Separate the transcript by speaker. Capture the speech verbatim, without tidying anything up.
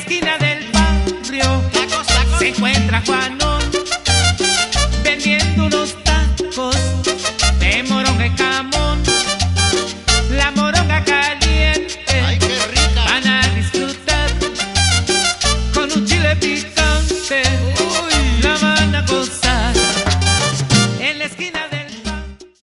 Speaker 1: esquina del barrio se encuentra Juanón vendiendo unos tacos de moronga y jamón. La moronga caliente,
Speaker 2: ay, qué rica,
Speaker 1: van a disfrutar con un chile picante. Uy, la van a gozar.